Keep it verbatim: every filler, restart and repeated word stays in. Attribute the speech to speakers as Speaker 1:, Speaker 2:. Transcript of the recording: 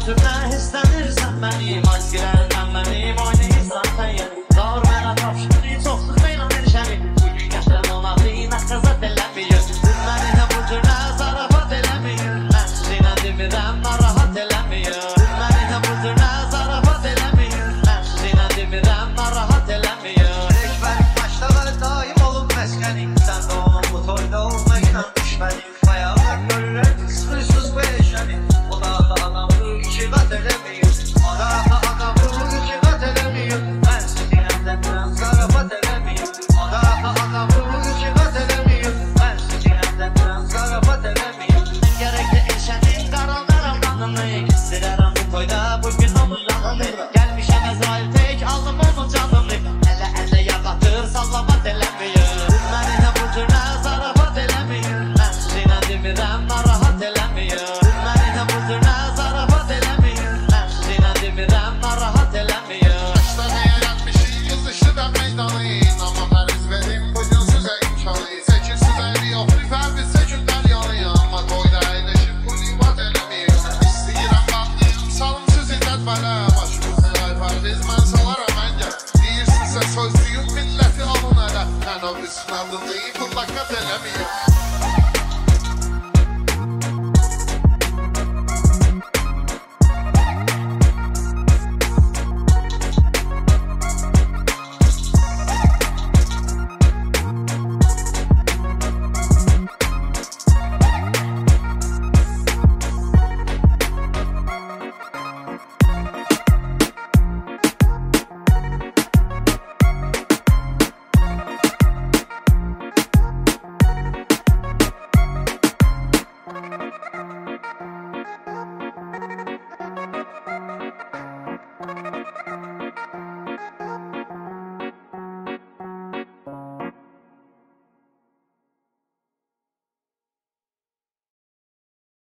Speaker 1: cümlə hissənirsən mənim, askirərdən mənim, oynayırsan sən yəni. Doğru mənə tapşırdı, çox sıxmayla erişəni. Bu gün yaşdan onaqlıyım, əxqəzət eləmiyir. Siz məni də bu cürlə zarafat eləmiyir. Mən sizinə demirəm, narahat eləmiyir. Siz məni də bu cürlə zarafat eləmiyir. Mən sizinə demirəm, narahat eləmiyir. Ekbərik başlığı daim olub məskənim. Sən də onun bu toyda olmaqla düşmənim. Ayaqlar görürək, sıxırsız bu eşəni. O da adamı iki qat eləmiyir. O da adamı iki qat eləmiyir. Mən sizinə demirəm, zarafat eləmiyir. O da adamı iki qat eləmiyir. Mən sizinə demirəm, zarafat eləmiyir. Gərəkli eşənin qaranlara qanını. İstirərəm bu toyda bugün onun yanını. Gəlmişəm Əzrail tek, aldım onun canını. Ələ ələ yağatır, sallamat eləmiyir. Siz məni də bu cürlə zarafat eləmiyir. Mən sizinə demirəm, narahat eləmiyir. Siz məni də bu cürlə zarafat eləmiyir. Mən sizinə demirəm, narahat eləmiyir.
Speaker 2: Başdan eğlenmişik, yazışdı da meydanıyım. Amma mən üz verim, bugün sizə imkanı. Çəkir sizə yox, rifər biz çəkirdən yanıyım. Amma toyda əyləşib, bu livat eləmiyim. İstəyirəm, baxdıyım, salım sizi dədvələ. Başımızı ayvar, biz mən salaram əngə. Deyirsinizə sözdüyüm, milləti alın ələ. Mən o üstün adını pullaqat eləmiyim.